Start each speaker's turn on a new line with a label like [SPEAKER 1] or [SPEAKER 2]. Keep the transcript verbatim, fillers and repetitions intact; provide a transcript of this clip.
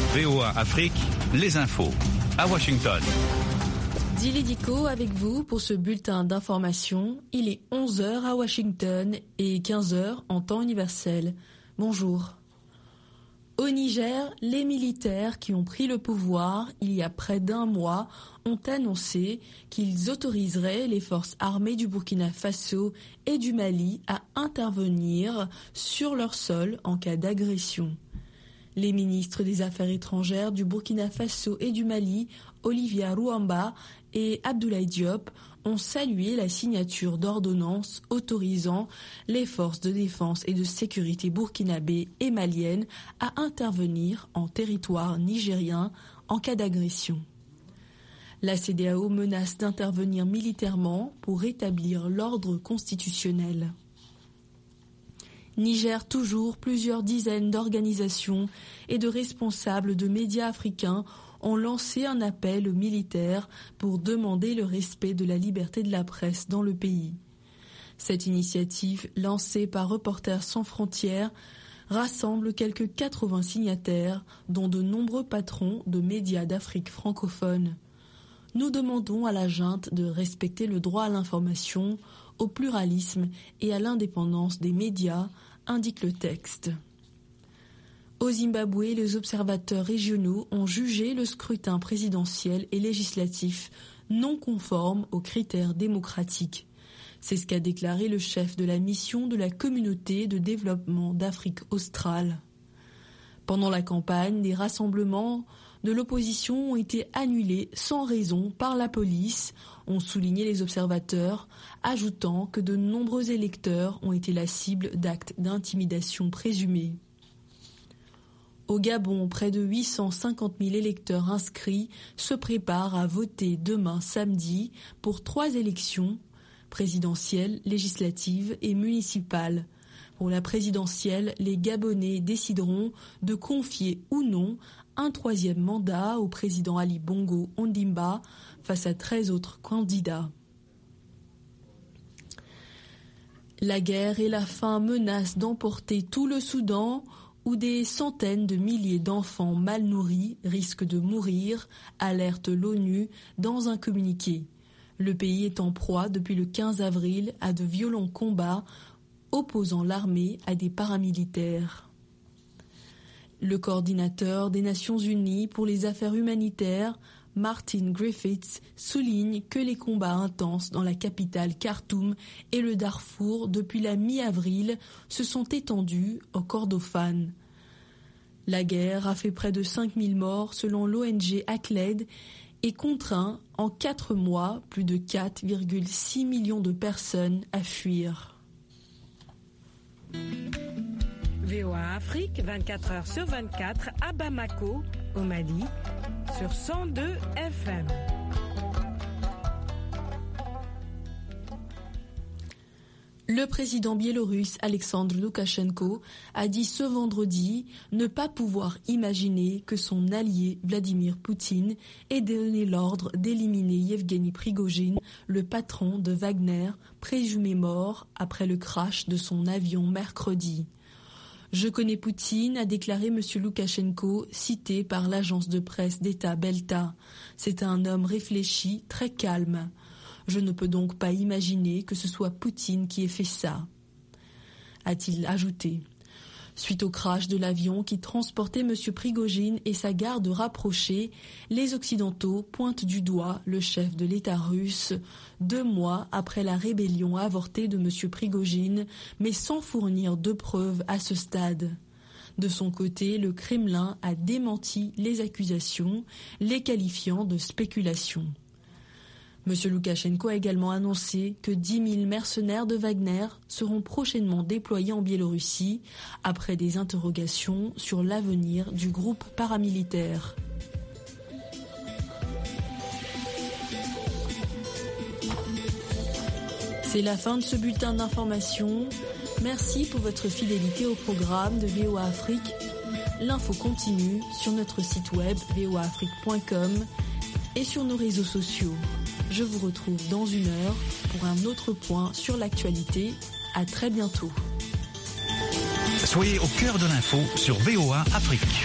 [SPEAKER 1] V O A Afrique, les infos à Washington.
[SPEAKER 2] Dili Diko avec vous pour ce bulletin d'information. Il est onze heures à Washington et quinze heures en temps universel. Bonjour. Au Niger, les militaires qui ont pris le pouvoir il y a près d'un mois ont annoncé qu'ils autoriseraient les forces armées du Burkina Faso et du Mali à intervenir sur leur sol en cas d'agression. Les ministres des Affaires étrangères du Burkina Faso et du Mali, Olivier Rouamba et Abdoulaye Diop, ont salué la signature d'ordonnances autorisant les forces de défense et de sécurité burkinabées et maliennes à intervenir en territoire nigérien en cas d'agression. La C E D E A O menace d'intervenir militairement pour rétablir l'ordre constitutionnel. Niger toujours, plusieurs dizaines d'organisations et de responsables de médias africains ont lancé un appel aux militaires pour demander le respect de la liberté de la presse dans le pays. Cette initiative, lancée par Reporters sans frontières, rassemble quelques quatre-vingts signataires, dont de nombreux patrons de médias d'Afrique francophone. Nous demandons à la junte de respecter le droit à l'information, au pluralisme et à l'indépendance des médias, indique le texte. Au Zimbabwe, les observateurs régionaux ont jugé le scrutin présidentiel et législatif non conforme aux critères démocratiques. C'est ce qu'a déclaré le chef de la mission de la Communauté de développement d'Afrique australe. Pendant la campagne, des rassemblements de l'opposition ont été annulés sans raison par la police, ont souligné les observateurs, ajoutant que de nombreux électeurs ont été la cible d'actes d'intimidation présumés. Au Gabon, près de huit cent cinquante mille électeurs inscrits se préparent à voter demain samedi pour trois élections présidentielles, législatives et municipales. Pour la présidentielle, les Gabonais décideront de confier ou non un troisième mandat au président Ali Bongo Ondimba face à treize autres candidats. La guerre et la faim menacent d'emporter tout le Soudan, où des centaines de milliers d'enfants mal nourris risquent de mourir, alerte l'ONU dans un communiqué. Le pays est en proie depuis le quinze avril à de violents combats opposant l'armée à des paramilitaires. Le coordinateur des Nations Unies pour les affaires humanitaires, Martin Griffiths, souligne que les combats intenses dans la capitale Khartoum et le Darfour depuis la mi-avril se sont étendus au Kordofan. La guerre a fait près de cinq mille morts selon l'O N G ACLED et contraint en quatre mois plus de quatre virgule six millions de personnes à fuir.
[SPEAKER 3] V O A Afrique, vingt-quatre heures sur vingt-quatre à Bamako, au Mali, sur cent deux F M.
[SPEAKER 2] Le président biélorusse Alexandre Loukachenko a dit ce vendredi ne pas pouvoir imaginer que son allié Vladimir Poutine ait donné l'ordre d'éliminer Yevgeny Prigojine, le patron de Wagner, présumé mort après le crash de son avion mercredi. Je connais Poutine, a déclaré M. Loukachenko, cité par l'agence de presse d'État Belta. C'est un homme réfléchi, très calme. Je ne peux donc pas imaginer que ce soit Poutine qui ait fait ça, a-t-il ajouté. Suite au crash de l'avion qui transportait M. Prigojine et sa garde rapprochée, les Occidentaux pointent du doigt le chef de l'État russe, deux mois après la rébellion avortée de M. Prigojine, mais sans fournir de preuves à ce stade. De son côté, le Kremlin a démenti les accusations, les qualifiant de spéculation. M. Loukachenko a également annoncé que dix mille mercenaires de Wagner seront prochainement déployés en Biélorussie après des interrogations sur l'avenir du groupe paramilitaire. C'est la fin de ce bulletin d'information. Merci pour votre fidélité au programme de V O A Afrique. L'info continue sur notre site web v o a afrique point com et sur nos réseaux sociaux. Je vous retrouve dans une heure pour un autre point sur l'actualité. À très bientôt.
[SPEAKER 1] Soyez au cœur de l'info sur V O A Afrique.